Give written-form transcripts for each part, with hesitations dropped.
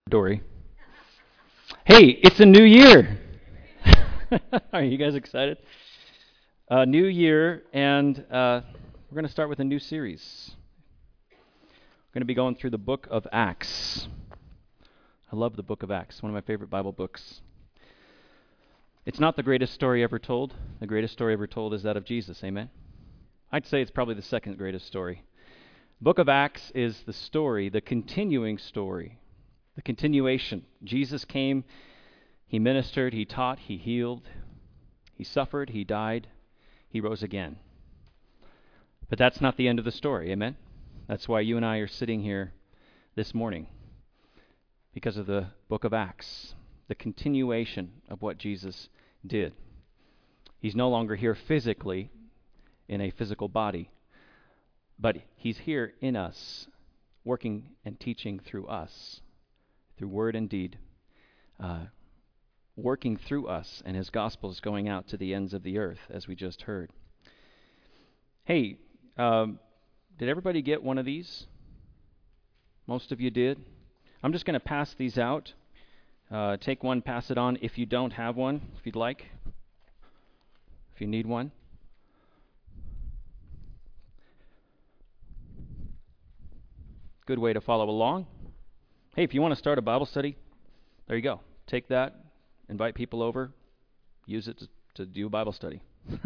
Dory. Hey, it's a new year. Are you guys excited? New year, and we're going to start with a new series. We're going to be going through the book of Acts. I love the book of Acts, one of my favorite Bible books. It's not the greatest story ever told. The greatest story ever told is that of Jesus, amen? I'd say it's probably the second greatest story. Book of Acts is the story, the continuing story, the continuation. Jesus came, he ministered, he taught, he healed, he suffered, he died, he rose again. But that's not the end of the story, amen? That's why you and I are sitting here this morning, because of the book of Acts, the continuation of what Jesus did. He's no longer here physically in a physical body, but he's here in us, working and teaching through us, through word and deed, working through us, and his gospel is going out to the ends of the earth, as we just heard. Hey, did everybody get one of these? Most of you did. I'm just going to pass these out. Take one, pass it on if you don't have one, if you'd like, if you need one. Good way to follow along. Hey, if you want to start a Bible study, there you go. Take that, invite people over, use it to do a Bible study.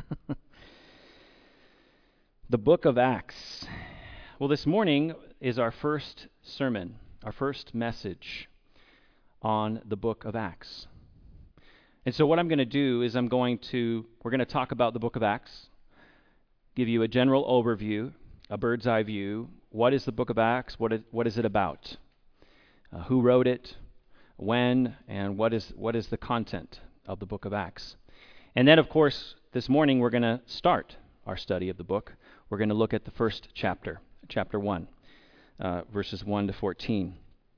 The book of Acts. Well, this morning is our first sermon, our first message on the book of Acts. And so what I'm going to do is we're going to talk about the book of Acts, give you a general overview, a bird's eye view. What is the book of Acts? What is it about? Who wrote it? When? And what is the content of the book of Acts? And then, of course, this morning we're going to start our study of the book. We're going to look at the first chapter, chapter 1, verses 1 to 14.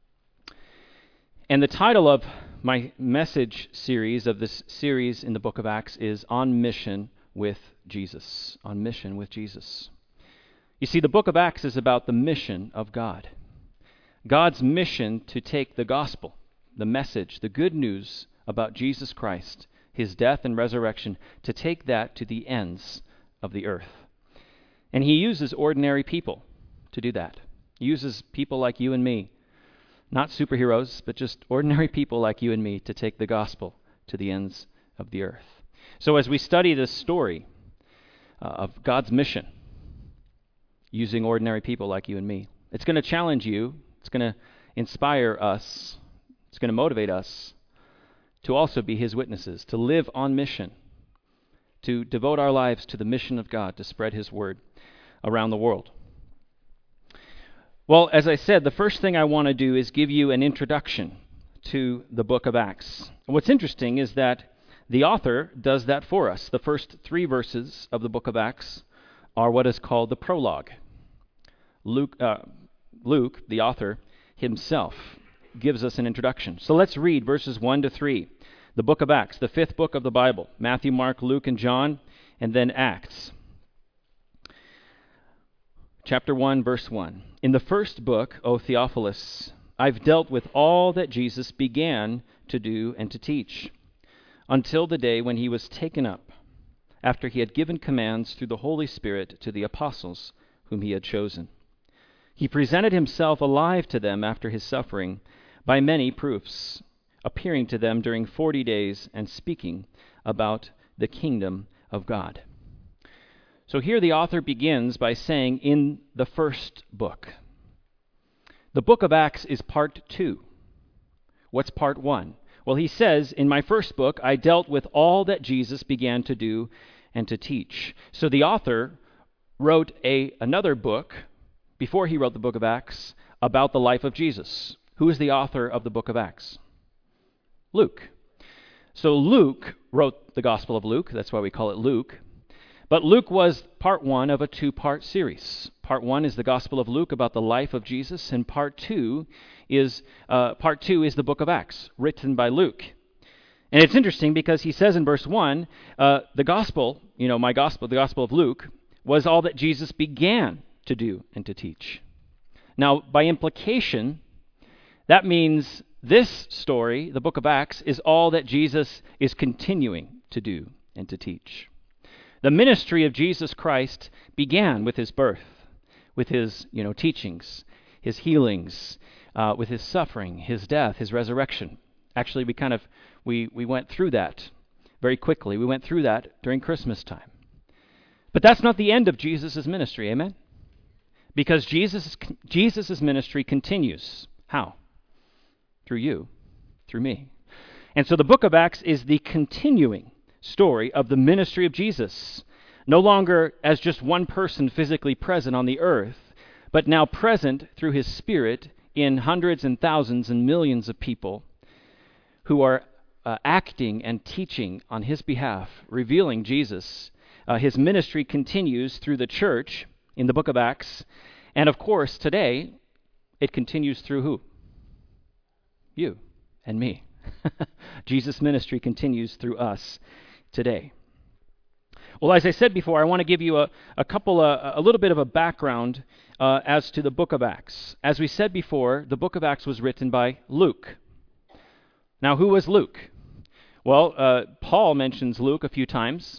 And the title of my message series, of this series in the book of Acts, is On Mission with Jesus. On Mission with Jesus. You see, the book of Acts is about the mission of God. God's mission to take the gospel, the message, the good news about Jesus Christ, his death and resurrection, to take that to the ends of the earth. And he uses ordinary people to do that. He uses people like you and me, not superheroes, but just ordinary people like you and me, to take the gospel to the ends of the earth. So as we study this story of God's mission, using ordinary people like you and me, it's going to challenge you. It's going to inspire us. It's going to motivate us to also be his witnesses, to live on mission, to devote our lives to the mission of God, to spread his word around the world. Well, as I said, the first thing I want to do is give you an introduction to the book of Acts. And what's interesting is that the author does that for us. The first 3 verses of the book of Acts are what is called the prologue. Luke, the author himself, gives us an introduction. So let's read verses 1 to 3. The book of Acts, the 5th book of the Bible. Matthew, Mark, Luke, and John, and then Acts. Chapter 1, verse 1. In the first book, O Theophilus, I've dealt with all that Jesus began to do and to teach, until the day when he was taken up, after he had given commands through the Holy Spirit to the apostles whom he had chosen. He presented himself alive to them after his suffering by many proofs, appearing to them during 40 days and speaking about the kingdom of God. So here the author begins by saying, in the first book. The book of Acts is part 2. What's part 1? Well, he says, in my first book, I dealt with all that Jesus began to do and to teach. So the author wrote another book, before he wrote the book of Acts, about the life of Jesus. Who is the author of the book of Acts? Luke. So Luke wrote the Gospel of Luke. That's why we call it Luke. But Luke was part 1 of a 2-part series. Part 1 is the Gospel of Luke about the life of Jesus, and part 2 is the book of Acts, written by Luke. And it's interesting because he says in verse 1, the gospel, the Gospel of Luke, was all that Jesus began to do and to teach. Now, by implication, that means this story, the book of Acts, is all that Jesus is continuing to do and to teach. The ministry of Jesus Christ began with his birth, with his teachings, his healings, with his suffering, his death, his resurrection. Actually, we went through that very quickly. We went through that during Christmas time. But that's not the end of Jesus' ministry, amen? Because Jesus' ministry continues. How? Through you, through me. And so the book of Acts is the continuing story of the ministry of Jesus, no longer as just one person physically present on the earth, but now present through his Spirit in hundreds and thousands and millions of people who are acting and teaching on his behalf, revealing Jesus. His ministry continues through the church in the book of Acts, and of course, today, it continues through who? You and me. Jesus' ministry continues through us today. Well, as I said before, I want to give you a little bit of a background as to the book of Acts. As we said before, the book of Acts was written by Luke. Now, who was Luke? Well, Paul mentions Luke a few times.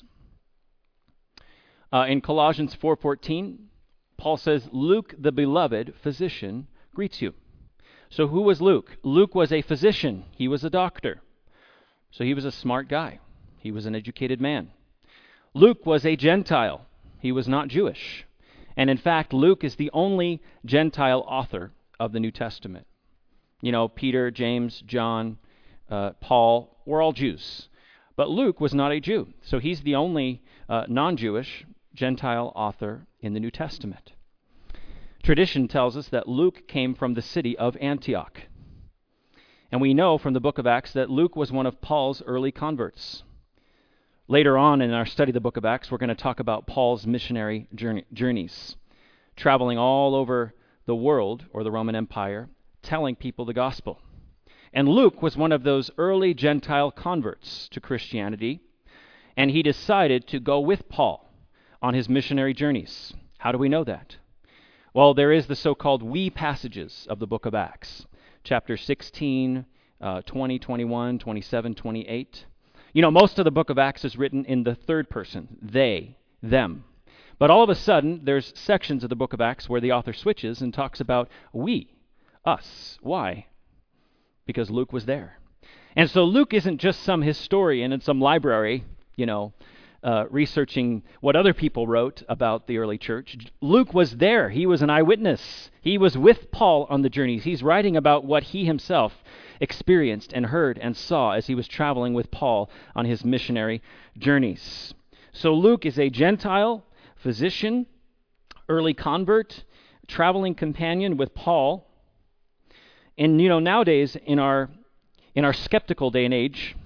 In Colossians 4:14, Paul says, Luke, the beloved physician, greets you. So who was Luke? Luke was a physician. He was a doctor. So he was a smart guy. He was an educated man. Luke was a Gentile. He was not Jewish. And in fact, Luke is the only Gentile author of the New Testament. Peter, James, John, Paul were all Jews. But Luke was not a Jew. So he's the only non-Jewish Gentile author in the New Testament. Tradition tells us that Luke came from the city of Antioch. And we know from the book of Acts that Luke was one of Paul's early converts. Later on in our study of the book of Acts, we're going to talk about Paul's missionary journeys, traveling all over the world, or the Roman Empire, telling people the gospel. And Luke was one of those early Gentile converts to Christianity, and he decided to go with Paul on his missionary journeys. How do we know that? Well, there is the so-called we passages of the book of Acts, chapter 16, 20, 21, 27, 28. Most of the book of Acts is written in the third person, they, them. But all of a sudden, there's sections of the book of Acts where the author switches and talks about we, us. Why? Because Luke was there. And so Luke isn't just some historian in some library, researching what other people wrote about the early church. Luke was there. He was an eyewitness. He was with Paul on the journeys. He's writing about what he himself experienced and heard and saw as he was traveling with Paul on his missionary journeys. So Luke is a Gentile physician, early convert, traveling companion with Paul. And nowadays in our skeptical day and age,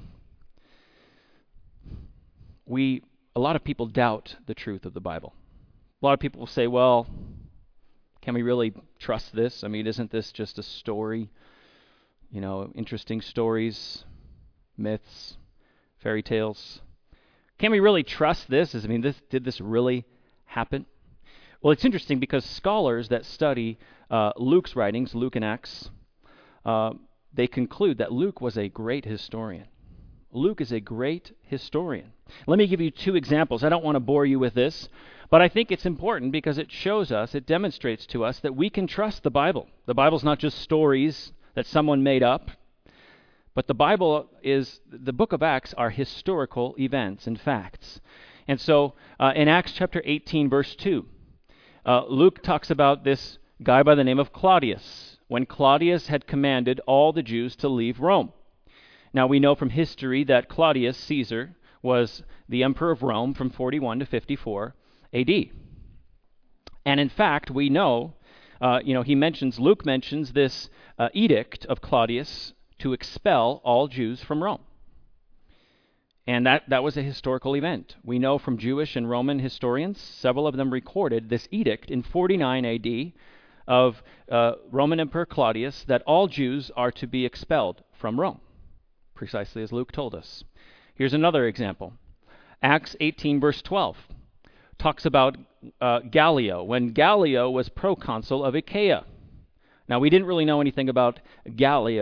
a lot of people doubt the truth of the Bible. A lot of people will say, well, can we really trust this? I mean, isn't this just a story? Interesting stories, myths, fairy tales. Can we really trust this? Did this really happen? Well, it's interesting because scholars that study Luke's writings, Luke and Acts, they conclude that Luke was a great historian. Luke is a great historian. Let me give you two examples. I don't want to bore you with this, but I think it's important because it shows us, it demonstrates to us that we can trust the Bible. The Bible's not just stories that someone made up, but the book of Acts are historical events and facts. And so in Acts chapter 18, verse 2, Luke talks about this guy by the name of Claudius, when Claudius had commanded all the Jews to leave Rome. Now, we know from history that Claudius Caesar was the emperor of Rome from 41 to 54 A.D. And in fact, we know, Luke mentions this edict of Claudius to expel all Jews from Rome. And that was a historical event. We know from Jewish and Roman historians, several of them recorded this edict in 49 A.D. of Roman Emperor Claudius that all Jews are to be expelled from Rome, precisely as Luke told us. Here's another example. Acts 18, verse 12, talks about Gallio, when Gallio was proconsul of Achaia. Now, we didn't really know anything about Gallio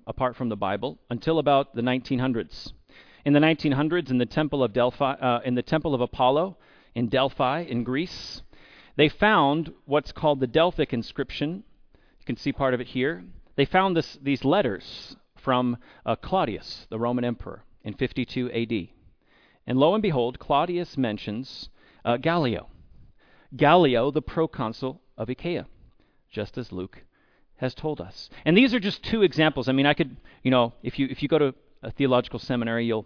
apart from the Bible until about the 1900s. In the 1900s, in the Temple of Apollo in Delphi in Greece, they found what's called the Delphic inscription. You can see part of it here. They found these letters from Claudius, the Roman emperor, in 52 AD. And lo and behold, Claudius mentions Gallio, the proconsul of Achaia, just as Luke has told us. And these are just two examples. I mean, I could, if you go to a theological seminary, you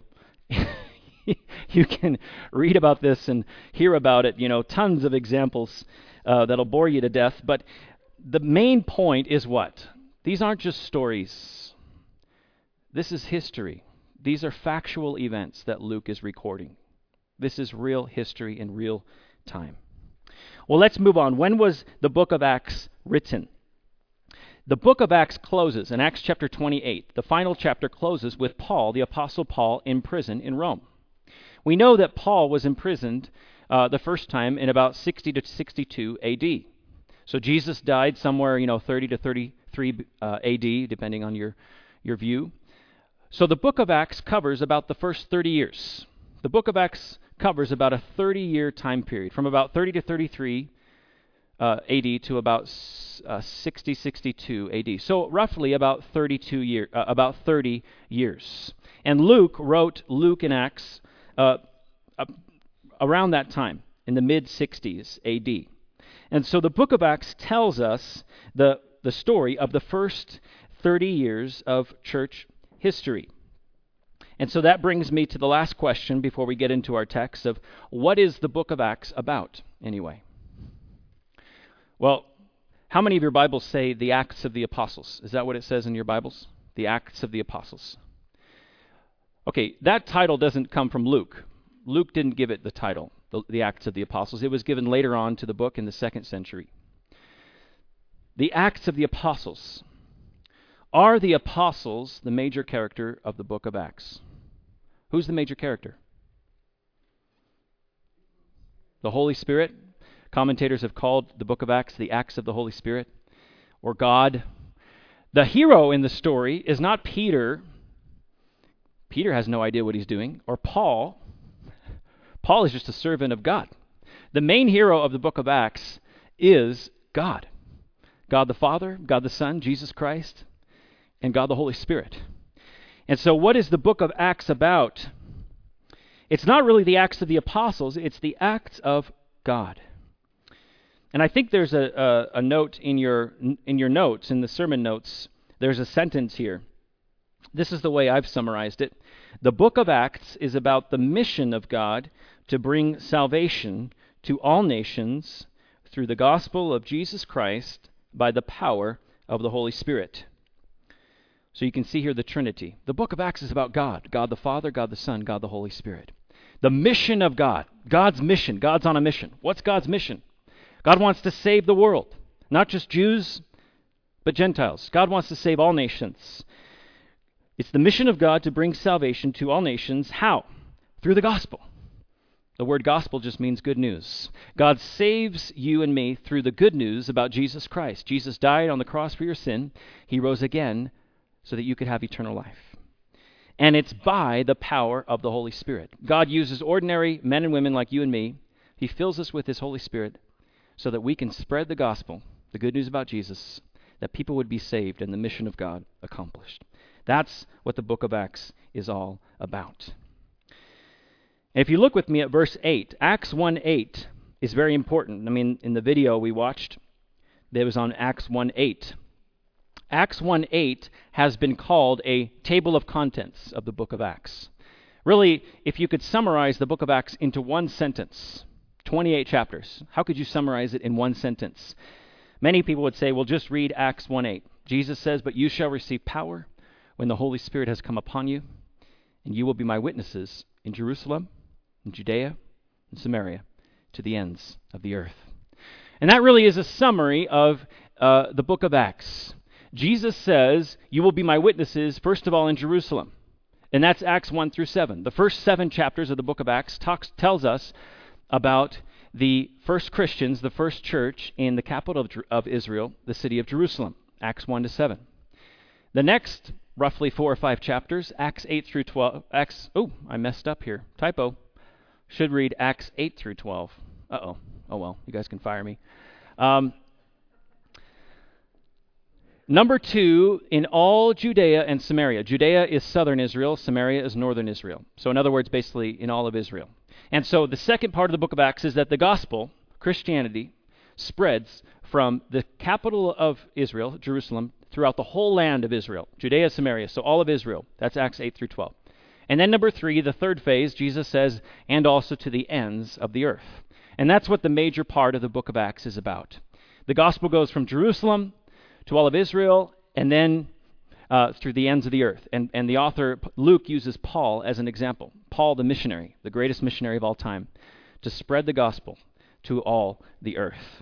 can read about this and hear about it, tons of examples that'll bore you to death. But the main point is what? These aren't just stories. This is history. These are factual events that Luke is recording. This is real history in real time. Well, let's move on. When was the book of Acts written? The book of Acts closes in Acts chapter 28. The final chapter closes with Paul, the Apostle Paul, in prison in Rome. We know that Paul was imprisoned the first time in about 60 to 62 AD. So Jesus died somewhere, 30 to 33 AD, depending on your view. So the book of Acts covers about the first 30 years. The book of Acts covers about a 30-year time period, from about 30 to 33 AD to about 60, 62 AD. So roughly about 30 years. And Luke wrote Luke and Acts around that time, in the mid-60s AD. And so the book of Acts tells us the story of the first 30 years of church history. And so that brings me to the last question before we get into our text of what is the book of Acts about anyway? Well, how many of your Bibles say the Acts of the Apostles? Is that what it says in your Bibles? The Acts of the Apostles. Okay, that title doesn't come from Luke. Luke didn't give it the title, the Acts of the Apostles. It was given later on to the book in the 2nd century. The Acts of the Apostles. Are the apostles the major character of the book of Acts? Who's the major character? The Holy Spirit. Commentators have called the book of Acts the Acts of the Holy Spirit, or God. The hero in the story is not Peter. Peter has no idea what he's doing, or Paul. Paul is just a servant of God. The main hero of the book of Acts is God. God the Father, God the Son, Jesus Christ, and God the Holy Spirit. And so what is the book of Acts about? It's not really the Acts of the Apostles, it's the Acts of God. And I think there's a note in your notes, in the sermon notes, there's a sentence here. This is the way I've summarized it. The book of Acts is about the mission of God to bring salvation to all nations through the gospel of Jesus Christ by the power of the Holy Spirit. So you can see here the Trinity. The book of Acts is about God. God the Father, God the Son, God the Holy Spirit. The mission of God. God's mission. God's on a mission. What's God's mission? God wants to save the world. Not just Jews, but Gentiles. God wants to save all nations. It's the mission of God to bring salvation to all nations. How? Through the gospel. The word gospel just means good news. God saves you and me through the good news about Jesus Christ. Jesus died on the cross for your sin. He rose again so that you could have eternal life. And it's by the power of the Holy Spirit. God uses ordinary men and women like you and me. He fills us with His Holy Spirit so that we can spread the gospel, the good news about Jesus, that people would be saved and the mission of God accomplished. That's what the book of Acts is all about. And if you look with me at verse 8, Acts 1:8 is very important. I mean, in the video we watched, that was on Acts 1:8. Acts 1:8 has been called a table of contents of the book of Acts. Really, if you could summarize the book of Acts into one sentence, 28 chapters, how could you summarize it in one sentence? Many people would say, well, just read Acts 1:8. Jesus says, "But you shall receive power when the Holy Spirit has come upon you, and you will be my witnesses in Jerusalem, in Judea, and Samaria, to the ends of the earth." And that really is a summary of the book of Acts. Jesus says, you will be my witnesses, first of all, in Jerusalem. And that's Acts 1 through 7. The first 7 chapters of the book of Acts tells us about the first Christians, the first church in the capital of Israel, the city of Jerusalem, Acts 1 to 7. The next roughly 4 or 5 chapters, Acts 8 through 12. I messed up here. Typo. Should read Acts 8 through 12. Uh-oh. Oh, well, you guys can fire me. Number 2, in all Judea and Samaria. Judea is southern Israel. Samaria is northern Israel. So in other words, basically in all of Israel. And so the second part of the book of Acts is that the gospel, Christianity, spreads from the capital of Israel, Jerusalem, throughout the whole land of Israel. Judea, Samaria, so all of Israel. That's Acts 8 through 12. And then number 3, the third phase, Jesus says, and also to the ends of the earth. And that's what the major part of the book of Acts is about. The gospel goes from Jerusalem to all of Israel, and then through the ends of the earth. And the author, Luke, uses Paul as an example. Paul, the missionary, the greatest missionary of all time, to spread the gospel to all the earth.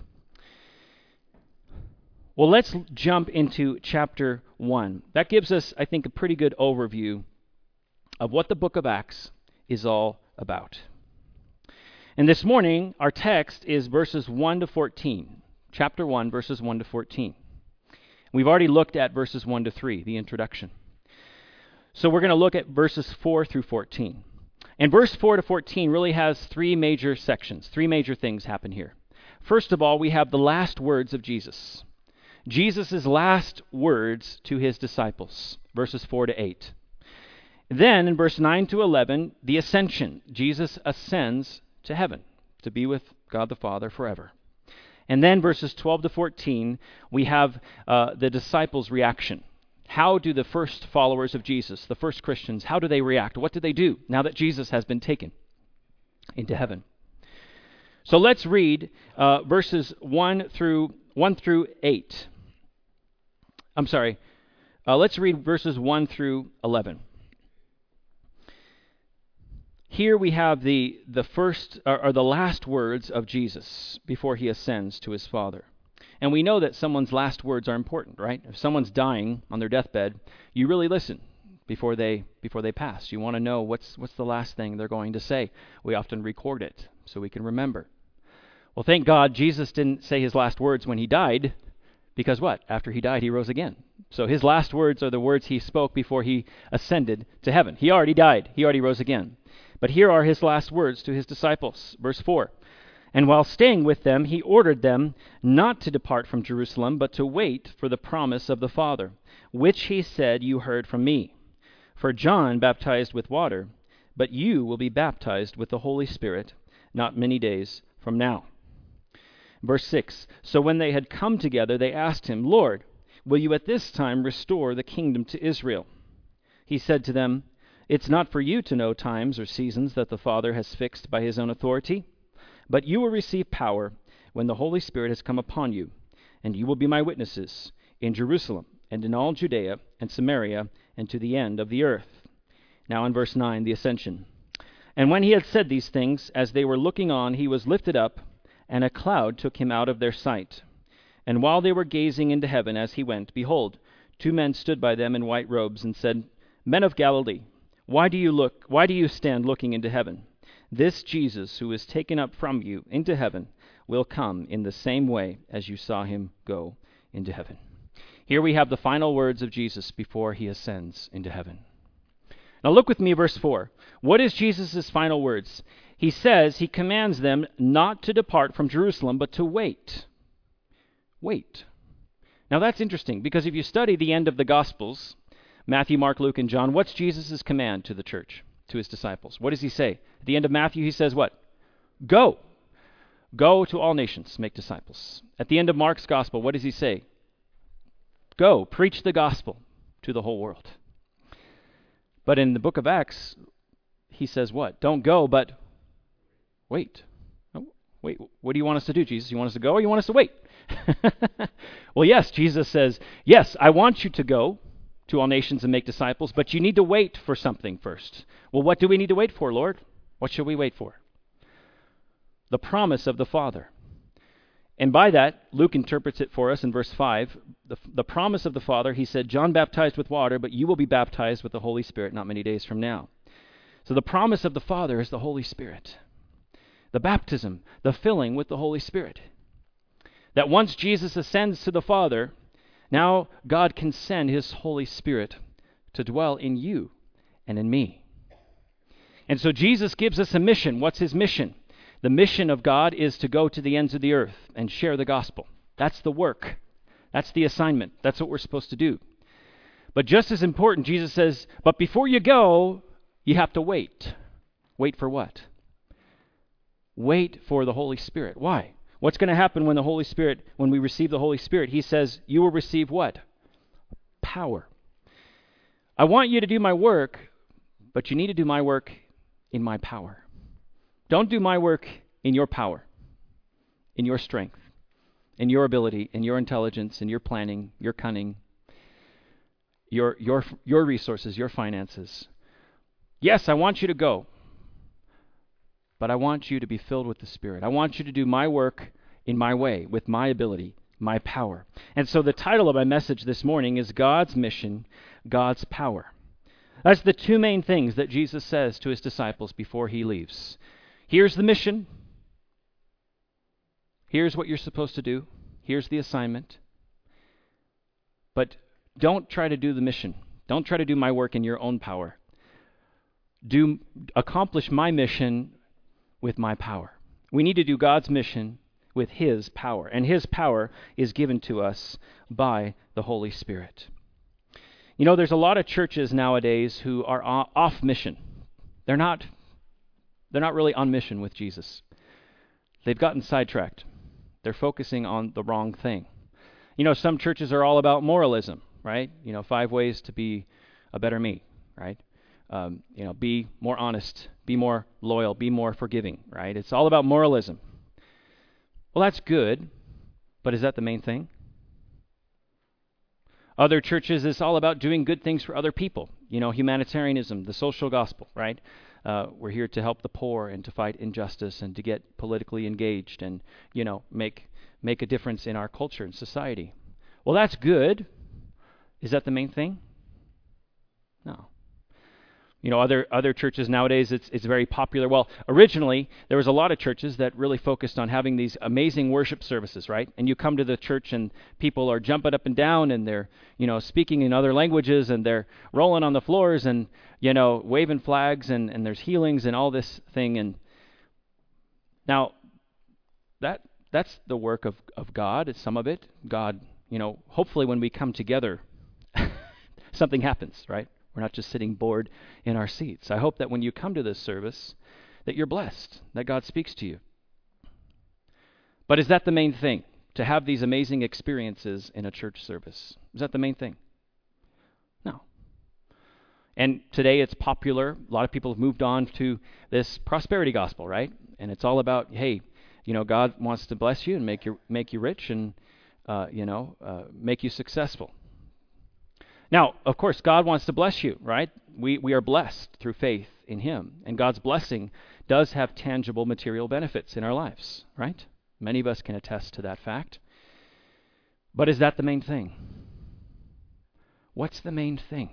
Well, let's jump into chapter 1. That gives us, I think, a pretty good overview of what the book of Acts is all about. And this morning, our text is verses 1 to 14. Chapter 1, verses 1 to 14. We've already looked at verses 1 to 3, the introduction. So we're going to look at verses 4 through 14. And verse 4 to 14 really has 3 major sections. 3 major things happen here. First of all, we have the last words of Jesus. Jesus' last words to his disciples, verses 4 to 8. Then, in verse 9 to 11, the ascension. Jesus ascends to heaven to be with God the Father forever. And then verses 12 to 14, we have the disciples' reaction. How do the first followers of Jesus, the first Christians, how do they react? What do they do now that Jesus has been taken into heaven? So let's read verses 1 through 8. Let's read verses 1 through 11. Here we have the first or the last words of Jesus before he ascends to his Father. And we know that someone's last words are important, right? If someone's dying on their deathbed, you really listen before they pass. You want to know what's the last thing they're going to say. We often record it so we can remember. Well, thank God Jesus didn't say his last words when he died, because what? After he died, he rose again. So his last words are the words he spoke before he ascended to heaven. He already died. He already rose again. But here are his last words to his disciples. Verse 4. And while staying with them, he ordered them not to depart from Jerusalem, but to wait for the promise of the Father, which he said, you heard from me. For John baptized with water, but you will be baptized with the Holy Spirit not many days from now. Verse 6. So when they had come together, they asked him, Lord, will you at this time restore the kingdom to Israel? He said to them, it's not for you to know times or seasons that the Father has fixed by his own authority, but you will receive power when the Holy Spirit has come upon you, and you will be my witnesses in Jerusalem and in all Judea and Samaria and to the end of the earth. Now in verse 9, the ascension. And when he had said these things, as they were looking on, he was lifted up, and a cloud took him out of their sight. And while they were gazing into heaven as he went, behold, 2 men stood by them in white robes and said, Men of Galilee, why do you stand looking into heaven? This Jesus who is taken up from you into heaven will come in the same way as you saw him go into heaven. Here we have the final words of Jesus before he ascends into heaven. Now look with me, verse 4. What is Jesus' final words? He says, he commands them not to depart from Jerusalem, but to wait. Wait. Now that's interesting, because if you study the end of the Gospels, Matthew, Mark, Luke, and John, what's Jesus' command to the church, to his disciples? What does he say? At the end of Matthew, he says what? Go. Go to all nations, make disciples. At the end of Mark's gospel, what does he say? Go, preach the gospel to the whole world. But in the book of Acts, he says what? Don't go, but wait. Oh, wait, what do you want us to do, Jesus? You want us to go or you want us to wait? Well, yes, Jesus says, yes, I want you to go to all nations and make disciples, but you need to wait for something first. Well, what do we need to wait for, Lord? What should we wait for? The promise of the Father. And by that, Luke interprets it for us in verse 5. The promise of the Father, he said, John baptized with water, but you will be baptized with the Holy Spirit not many days from now. So the promise of the Father is the Holy Spirit. The baptism, the filling with the Holy Spirit. That once Jesus ascends to the Father, now God can send his Holy Spirit to dwell in you and in me. And so Jesus gives us a mission. What's his mission? The mission of God is to go to the ends of the earth and share the gospel. That's the work. That's the assignment. That's what we're supposed to do. But just as important, Jesus says, but before you go, you have to wait. Wait for what? Wait for the Holy Spirit. Why? What's going to happen when we receive the Holy Spirit? He says, you will receive what? Power. I want you to do my work, but you need to do my work in my power. Don't do my work in your power, in your strength, in your ability, in your intelligence, in your planning, your cunning, your resources, your finances. Yes, I want you to go, but I want you to be filled with the Spirit. I want you to do my work in my way, with my ability, my power. And so the title of my message this morning is God's Mission, God's Power. That's the two main things that Jesus says to his disciples before he leaves. Here's the mission. Here's what you're supposed to do. Here's the assignment. But don't try to do the mission. Don't try to do my work in your own power. Accomplish my mission with my power. We need to do God's mission with his power. And his power is given to us by the Holy Spirit. You know, there's a lot of churches nowadays who are off mission. They're not really on mission with Jesus. They've gotten sidetracked. They're focusing on the wrong thing. You know, some churches are all about moralism, right? 5 ways to be a better me, right? Be more honest, be more loyal, be more forgiving, right? It's all about moralism. Well, that's good, but is that the main thing? Other churches, it's all about doing good things for other people. Humanitarianism, the social gospel, right? We're here to help the poor and to fight injustice and to get politically engaged and, make a difference in our culture and society. Well, that's good. Is that the main thing? No. Other churches nowadays, it's very popular. Well, originally, there was a lot of churches that really focused on having these amazing worship services, right? And you come to the church and people are jumping up and down and they're, speaking in other languages and they're rolling on the floors and, waving flags and there's healings and all this thing. And now, that's the work of God. It's some of it. God, hopefully when we come together, something happens, right? We're not just sitting bored in our seats. I hope that when you come to this service, that you're blessed, that God speaks to you. But is that the main thing? To have these amazing experiences in a church service? Is that the main thing? No. And today it's popular. A lot of people have moved on to this prosperity gospel, right? And it's all about, hey, God wants to bless you and make you rich and, make you successful. Now, of course, God wants to bless you, right? We are blessed through faith in him. And God's blessing does have tangible material benefits in our lives, right? Many of us can attest to that fact. But is that the main thing? What's the main thing?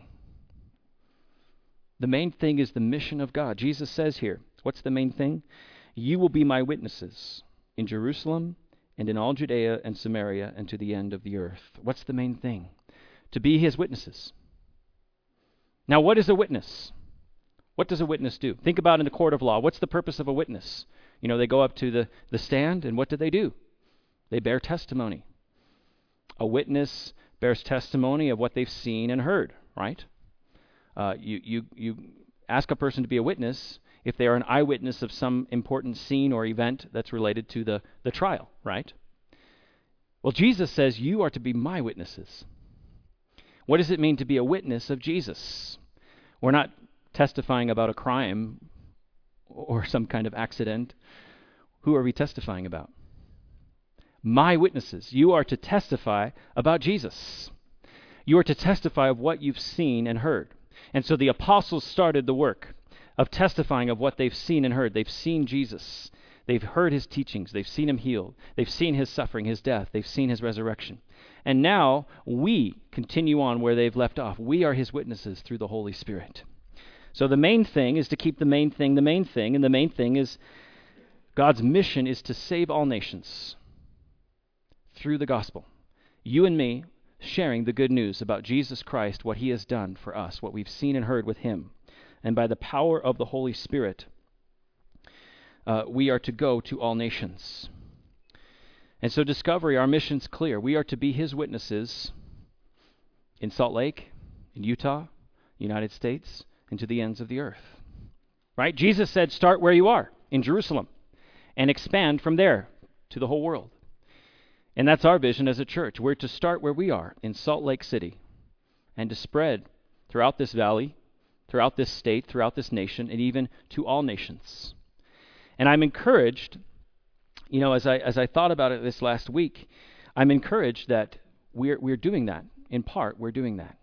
The main thing is the mission of God. Jesus says here, what's the main thing? You will be my witnesses in Jerusalem and in all Judea and Samaria and to the end of the earth. What's the main thing? To be his witnesses. Now, what is a witness? What does a witness do? Think about in the court of law. What's the purpose of a witness? They go up to the stand, and what do? They bear testimony. A witness bears testimony of what they've seen and heard, right? You ask a person to be a witness if they are an eyewitness of some important scene or event that's related to the trial, right? Well, Jesus says you are to be my witnesses. What does it mean to be a witness of Jesus? We're not testifying about a crime or some kind of accident. Who are we testifying about? My witnesses. You are to testify about Jesus. You are to testify of what you've seen and heard. And so the apostles started the work of testifying of what they've seen and heard. They've seen Jesus. They've heard his teachings. They've seen him healed. They've seen his suffering, his death. They've seen his resurrection. And now we continue on where they've left off. We are his witnesses through the Holy Spirit. So the main thing is to keep the main thing, and the main thing is God's mission is to save all nations through the gospel. You and me sharing the good news about Jesus Christ, what he has done for us, what we've seen and heard with him. And by the power of the Holy Spirit, we are to go to all nations. And so Discovery, our mission's clear. We are to be his witnesses in Salt Lake, in Utah, United States, and to the ends of the earth. Right? Jesus said, start where you are, in Jerusalem, and expand from there to the whole world. And that's our vision as a church. We're to start where we are, in Salt Lake City, and to spread throughout this valley, throughout this state, throughout this nation, and even to all nations. And I'm encouraged, as I thought about it this last week, I'm encouraged that we're doing that. In part, we're doing that.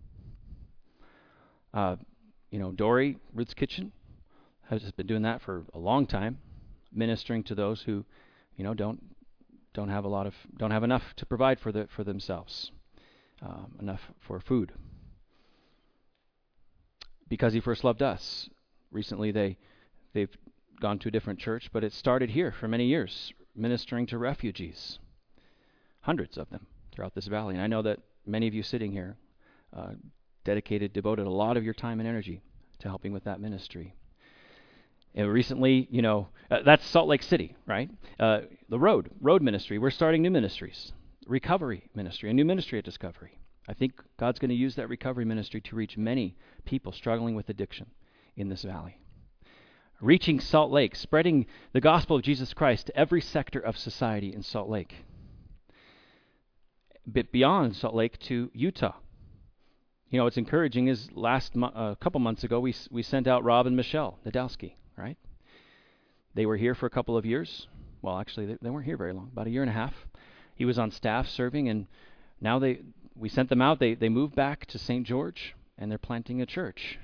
Dory, Ruth's Kitchen, has just been doing that for a long time, ministering to those who, don't have enough to provide for themselves, enough for food. Because he first loved us. Recently, they've gone to a different church, but it started here for many years, ministering to refugees, hundreds of them throughout this valley. And I know that many of you sitting here devoted a lot of your time and energy to helping with that ministry. And recently, that's Salt Lake City, right? The road ministry. We're starting new ministries, recovery ministry, a new ministry at Discovery. I think God's going to use that recovery ministry to reach many people struggling with addiction in this valley. Reaching Salt Lake, spreading the gospel of Jesus Christ to every sector of society in Salt Lake. A bit beyond Salt Lake to Utah. What's encouraging is a couple months ago, we sent out Rob and Michelle Nadowski, right? They were here for a couple of years. Well, actually, they weren't here very long, about a year and a half. He was on staff serving, and now we sent them out. They moved back to St. George, and they're planting a church.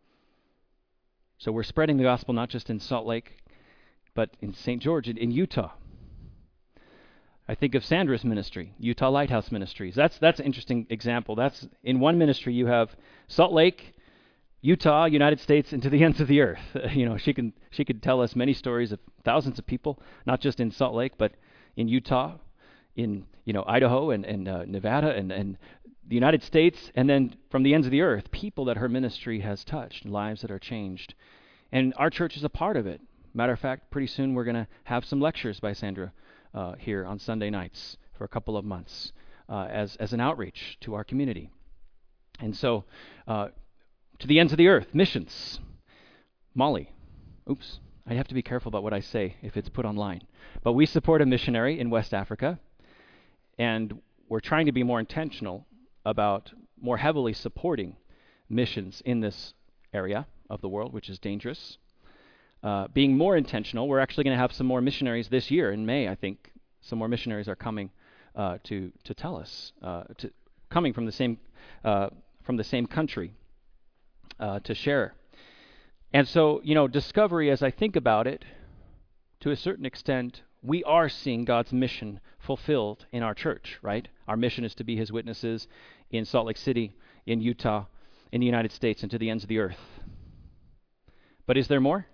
So we're spreading the gospel not just in Salt Lake, but in St. George, in Utah. I think of Sandra's ministry, Utah Lighthouse Ministries. That's an interesting example. That's in one ministry you have Salt Lake, Utah, United States, and to the ends of the earth. She could tell us many stories of thousands of people, not just in Salt Lake, but in Utah, in Idaho and Nevada and the United States, and then from the ends of the earth, people that her ministry has touched, lives that are changed. And our church is a part of it. Matter of fact, pretty soon we're going to have some lectures by Sandra here on Sunday nights for a couple of months as an outreach to our community. And so, to the ends of the earth, missions. Molly. Oops, I have to be careful about what I say if it's put online. But we support a missionary in West Africa, and we're trying to be more intentional about more heavily supporting missions in this area of the world, which is dangerous. Being more intentional, we're actually going to have some more missionaries this year in May. I think some more missionaries are coming to tell us, coming from the same country to share. And so, Discovery, as I think about it, to a certain extent, we are seeing God's mission fulfilled in our church, right? Our mission is to be his witnesses in Salt Lake City, in Utah, in the United States, and to the ends of the earth. But is there more?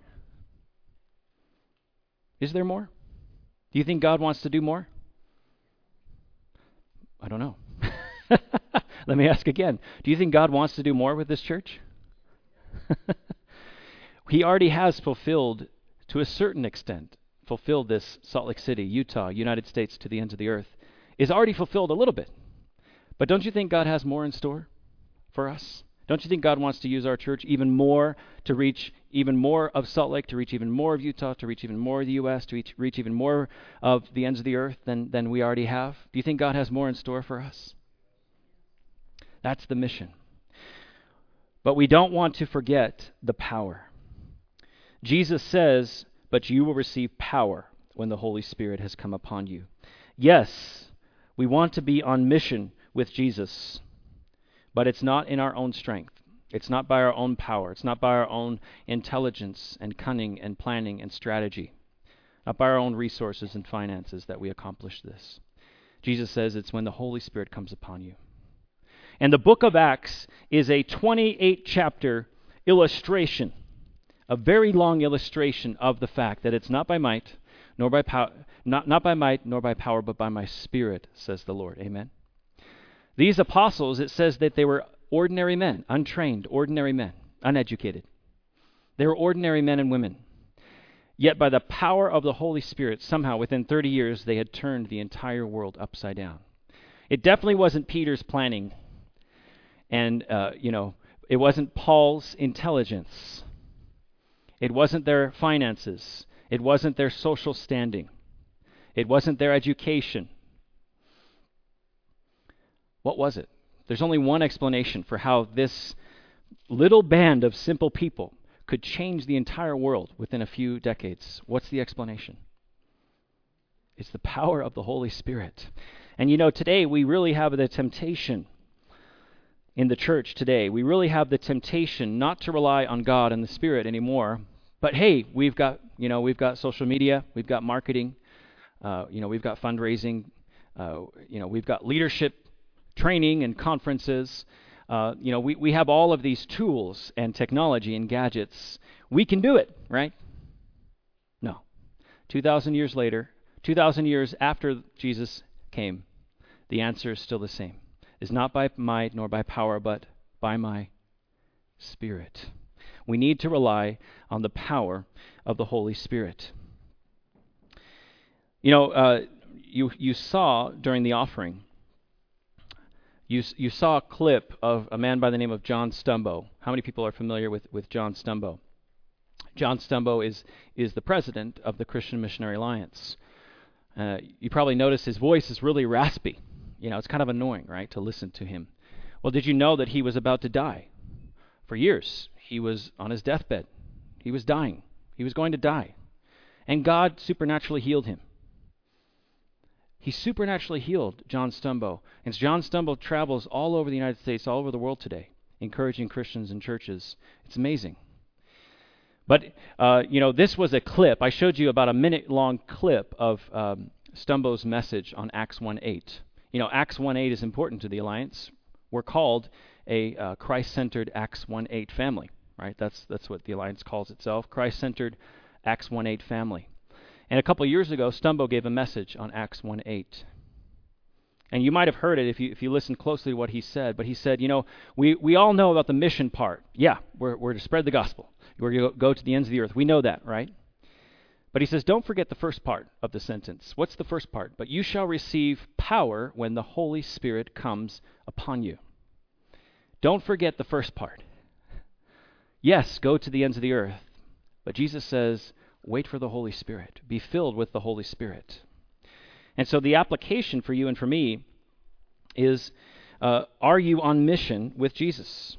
Is there more? Do you think God wants to do more? I don't know. Let me ask again. Do you think God wants to do more with this church? He already has fulfilled, to a certain extent, fulfilled this Salt Lake City, Utah, United States, to the ends of the earth, is already fulfilled a little bit. But don't you think God has more in store for us? Don't you think God wants to use our church even more to reach even more of Salt Lake, to reach even more of Utah, to reach even more of the U.S., to reach even more of the ends of the earth than we already have? Do you think God has more in store for us? That's the mission. But we don't want to forget the power. Jesus says, "But you will receive power when the Holy Spirit has come upon you." Yes, we want to be on mission with Jesus, but it's not in our own strength. It's not by our own power. It's not by our own intelligence and cunning and planning and strategy. Not by our own resources and finances that we accomplish this. Jesus says it's when the Holy Spirit comes upon you. And the book of Acts is a 28-chapter illustration, a very long illustration of the fact that it's not by might, nor by power, not by might nor by power, but by my Spirit, says the Lord. Amen. These apostles, it says that they were ordinary men, untrained, ordinary men, uneducated. They were ordinary men and women. Yet by the power of the Holy Spirit, somehow within 30 years, they had turned the entire world upside down. It definitely wasn't Peter's planning. And, it wasn't Paul's intelligence. It wasn't their finances. It wasn't their social standing. It wasn't their education. What was it? There's only one explanation for how this little band of simple people could change the entire world within a few decades. What's the explanation? It's the power of the Holy Spirit. And today we really have the temptation in the church today. We really have the temptation not to rely on God and the Spirit anymore. But hey, we've got social media, we've got marketing, we've got fundraising, we've got leadership training and conferences. We have all of these tools and technology and gadgets. We can do it, right? No. 2,000 years later, 2,000 years after Jesus came, the answer is still the same. It's not by might nor by power, but by my Spirit. We need to rely on the power of the Holy Spirit. You saw during the offering, you saw a clip of a man by the name of John Stumbo. How many people are familiar with John Stumbo? John Stumbo is the president of the Christian Missionary Alliance. You probably notice his voice is really raspy. It's kind of annoying, right, to listen to him. Well, did you know that he was about to die? For years, he was on his deathbed. He was dying. He was going to die. And God supernaturally healed him. He supernaturally healed John Stumbo. And John Stumbo travels all over the United States, all over the world today, encouraging Christians and churches. It's amazing. But, this was a clip. I showed you about a minute-long clip of Stumbo's message on Acts 1:8. Acts 1:8 is important to the Alliance. We're called a Christ-centered Acts 1:8 family, right? That's what the Alliance calls itself, Christ-centered Acts 1:8 family. And a couple years ago, Stumbo gave a message on Acts 1:8. And you might have heard it if you listen closely to what he said. But he said, we all know about the mission part. Yeah, we're to spread the gospel. We're going to go to the ends of the earth. We know that, right? But he says, don't forget the first part of the sentence. What's the first part? But you shall receive power when the Holy Spirit comes upon you. Don't forget the first part. Yes, go to the ends of the earth. But Jesus says, wait for the Holy Spirit. Be filled with the Holy Spirit. And so the application for you and for me is, are you on mission with Jesus?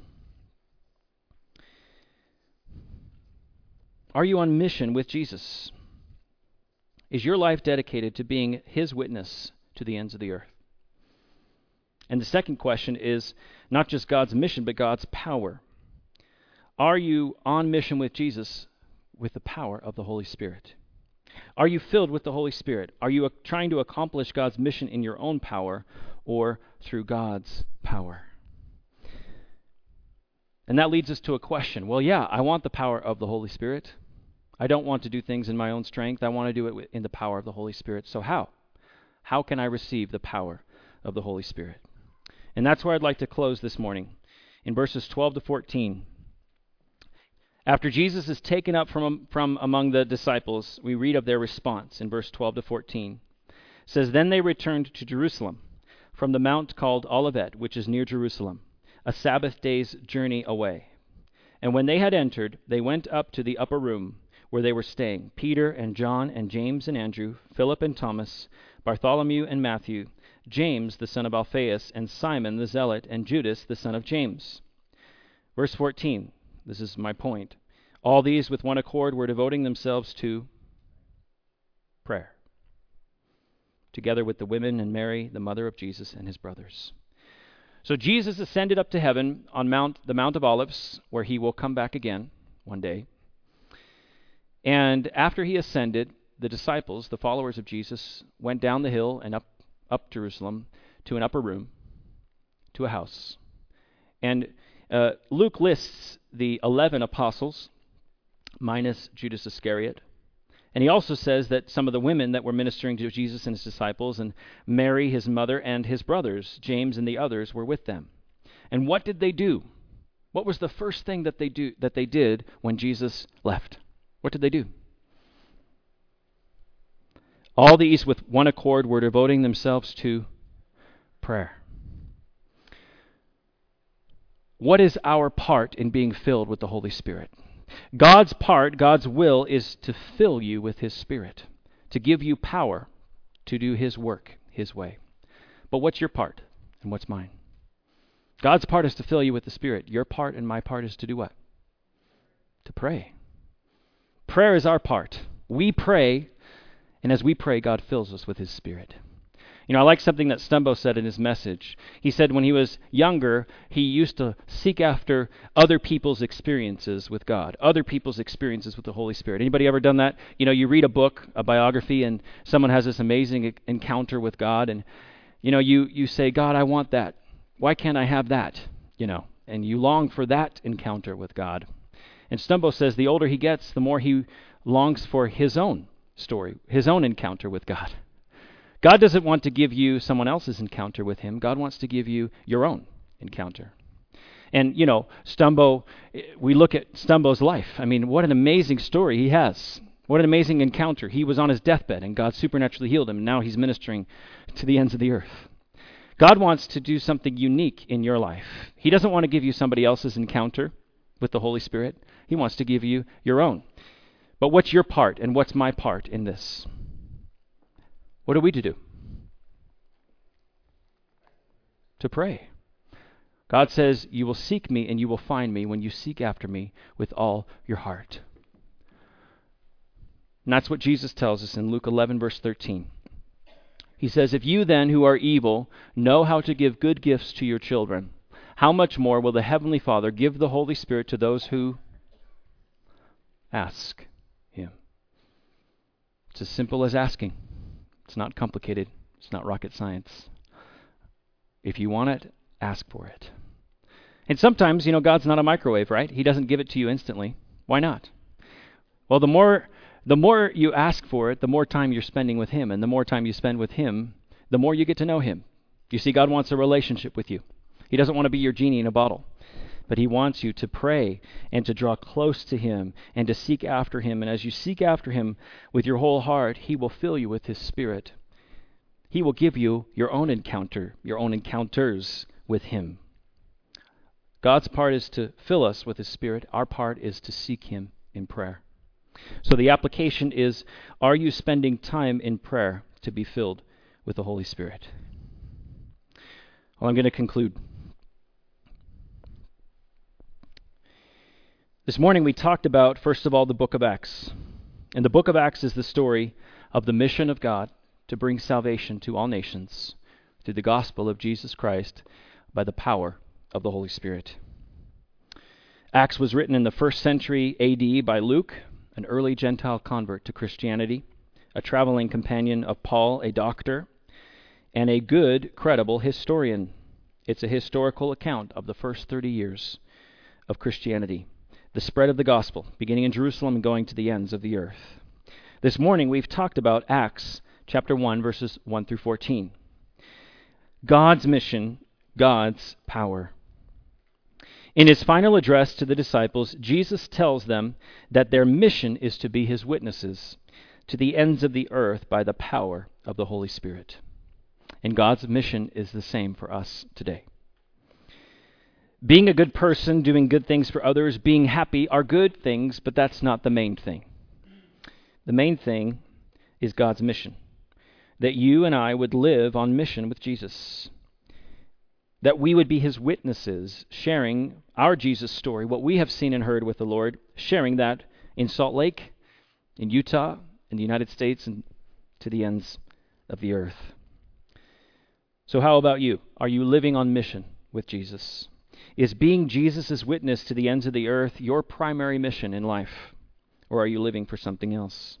Are you on mission with Jesus? Is your life dedicated to being His witness to the ends of the earth? And the second question is not just God's mission, but God's power. Are you on mission with Jesus with the power of the Holy Spirit? Are you filled with the Holy Spirit? Are you trying to accomplish God's mission in your own power or through God's power? And that leads us to a question. Well, yeah, I want the power of the Holy Spirit. I don't want to do things in my own strength. I want to do it in the power of the Holy Spirit. So how? How can I receive the power of the Holy Spirit? And that's where I'd like to close this morning, in verses 12 to 14. After Jesus is taken up from among the disciples, we read of their response in verse 12 to 14. It says, Then they returned to Jerusalem from the mount called Olivet, which is near Jerusalem, a Sabbath day's journey away. And when they had entered, they went up to the upper room where they were staying, Peter and John and James and Andrew, Philip and Thomas, Bartholomew and Matthew, James the son of Alphaeus, and Simon the Zealot, and Judas the son of James. Verse 14, this is my point. All these with one accord were devoting themselves to prayer, together with the women and Mary, the mother of Jesus, and his brothers. So Jesus ascended up to heaven on the Mount of Olives, where he will come back again one day. And after he ascended, the disciples, the followers of Jesus, went down the hill and up Jerusalem to an upper room, to a house. And Luke lists the 11 apostles, minus Judas Iscariot. And he also says that some of the women that were ministering to Jesus and his disciples, and Mary, his mother, and his brothers, James and the others, were with them. And what did they do? What was the first thing that they did when Jesus left? What did they do? All these with one accord were devoting themselves to prayer. What is our part in being filled with the Holy Spirit? God's part, God's will, is to fill you with His Spirit, to give you power to do His work His way. But what's your part and what's mine? God's part is to fill you with the Spirit. Your part and my part is to do what? To pray. Prayer is our part. We pray, and as we pray, God fills us with His Spirit. You know, I like something that Stumbo said in his message. He said when he was younger, he used to seek after other people's experiences with God, other people's experiences with the Holy Spirit. Anybody ever done that? You know, you read a book, a biography, and someone has this amazing encounter with God, and, you know, you say, God, I want that. Why can't I have that? You know, and you long for that encounter with God. And Stumbo says the older he gets, the more he longs for his own story, his own encounter with God. God doesn't want to give you someone else's encounter with Him. God wants to give you your own encounter. And, you know, Stumbo, we look at Stumbo's life. I mean, what an amazing story he has. What an amazing encounter. He was on his deathbed, and God supernaturally healed him, and now he's ministering to the ends of the earth. God wants to do something unique in your life. He doesn't want to give you somebody else's encounter with the Holy Spirit. He wants to give you your own. But what's your part, and what's my part in this? What are we to do? To pray. God says, you will seek me and you will find me when you seek after me with all your heart. And that's what Jesus tells us in Luke 11, verse 13. He says, if you then who are evil know how to give good gifts to your children, how much more will the Heavenly Father give the Holy Spirit to those who ask Him? It's as simple as asking. It's not complicated. It's not rocket science. If you want it, ask for it. And sometimes, you know, God's not a microwave, right? He doesn't give it to you instantly. Why not? Well, the more you ask for it, the more time you're spending with Him. And the more time you spend with Him, the more you get to know Him. You see, God wants a relationship with you. He doesn't want to be your genie in a bottle. But He wants you to pray and to draw close to Him and to seek after Him. And as you seek after Him with your whole heart, He will fill you with His Spirit. He will give you your own encounter, your own encounters with Him. God's part is to fill us with His Spirit. Our part is to seek Him in prayer. So the application is, are you spending time in prayer to be filled with the Holy Spirit? Well, I'm going to conclude. This morning we talked about, first of all, the book of Acts. And the book of Acts is the story of the mission of God to bring salvation to all nations through the gospel of Jesus Christ by the power of the Holy Spirit. Acts was written in the 1st century A.D. by Luke, an early Gentile convert to Christianity, a traveling companion of Paul, a doctor, and a good, credible historian. It's a historical account of the first 30 years of Christianity. The spread of the gospel, beginning in Jerusalem and going to the ends of the earth. This morning we've talked about Acts chapter 1, verses 1 through 14. God's mission, God's power. In His final address to the disciples, Jesus tells them that their mission is to be His witnesses to the ends of the earth by the power of the Holy Spirit. And God's mission is the same for us today. Being a good person, doing good things for others, being happy are good things, but that's not the main thing. The main thing is God's mission. That you and I would live on mission with Jesus. That we would be His witnesses, sharing our Jesus story, what we have seen and heard with the Lord, sharing that in Salt Lake, in Utah, in the United States, and to the ends of the earth. So how about you? Are you living on mission with Jesus? Is being Jesus' witness to the ends of the earth your primary mission in life? Or are you living for something else?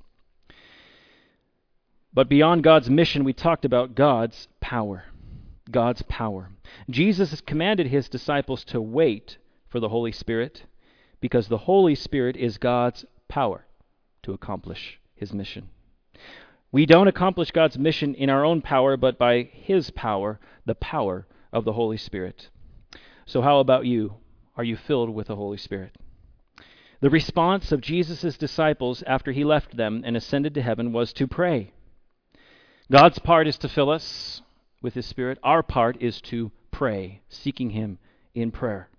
But beyond God's mission, we talked about God's power. God's power. Jesus has commanded His disciples to wait for the Holy Spirit because the Holy Spirit is God's power to accomplish his mission. We don't accomplish God's mission in our own power, but by his power, the power of the Holy Spirit. So how about you? Are you filled with the Holy Spirit? The response of Jesus' disciples after he left them and ascended to heaven was to pray. God's part is to fill us with his Spirit. Our part is to pray, seeking him in prayer.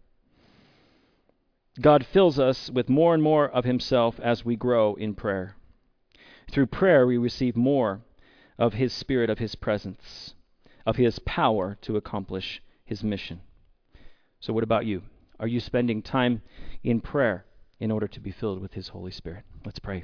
God fills us with more and more of himself as we grow in prayer. Through prayer, we receive more of his Spirit, of his presence, of his power to accomplish his mission. So what about you? Are you spending time in prayer in order to be filled with his Holy Spirit? Let's pray.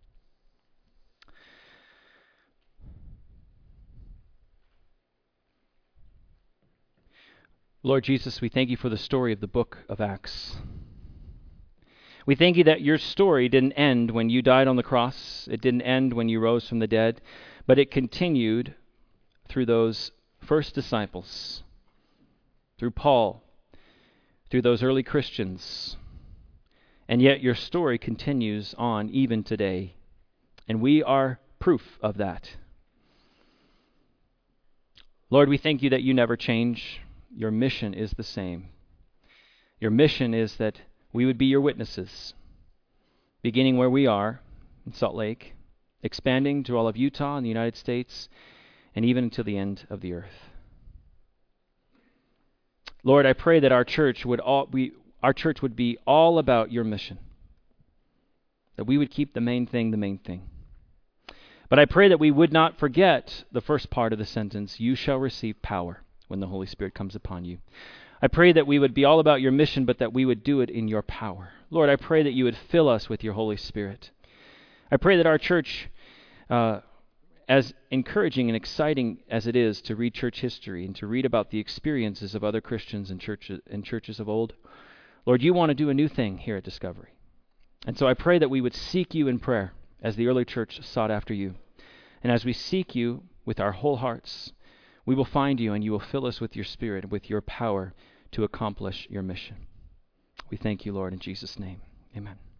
Lord Jesus, we thank you for the story of the book of Acts. We thank you that your story didn't end when you died on the cross. It didn't end when you rose from the dead, but it continued through those first disciples, through Paul, through those early Christians. And yet your story continues on even today, and we are proof of that. Lord, we thank you that you never change. Your mission is the same. Your mission is that we would be your witnesses, beginning where we are in Salt Lake, expanding to all of Utah and the United States, and even until the end of the earth. Lord, I pray that our church would be all about your mission, that we would keep the main thing the main thing. But I pray that we would not forget the first part of the sentence, you shall receive power when the Holy Spirit comes upon you. I pray that we would be all about your mission, but that we would do it in your power. Lord, I pray that you would fill us with your Holy Spirit. I pray that our church, as encouraging and exciting as it is to read church history and to read about the experiences of other Christians and churches of old, Lord, you want to do a new thing here at Discovery. And so I pray that we would seek you in prayer as the early church sought after you. And as we seek you with our whole hearts, we will find you and you will fill us with your Spirit, with your power to accomplish your mission. We thank you, Lord, in Jesus' name. Amen.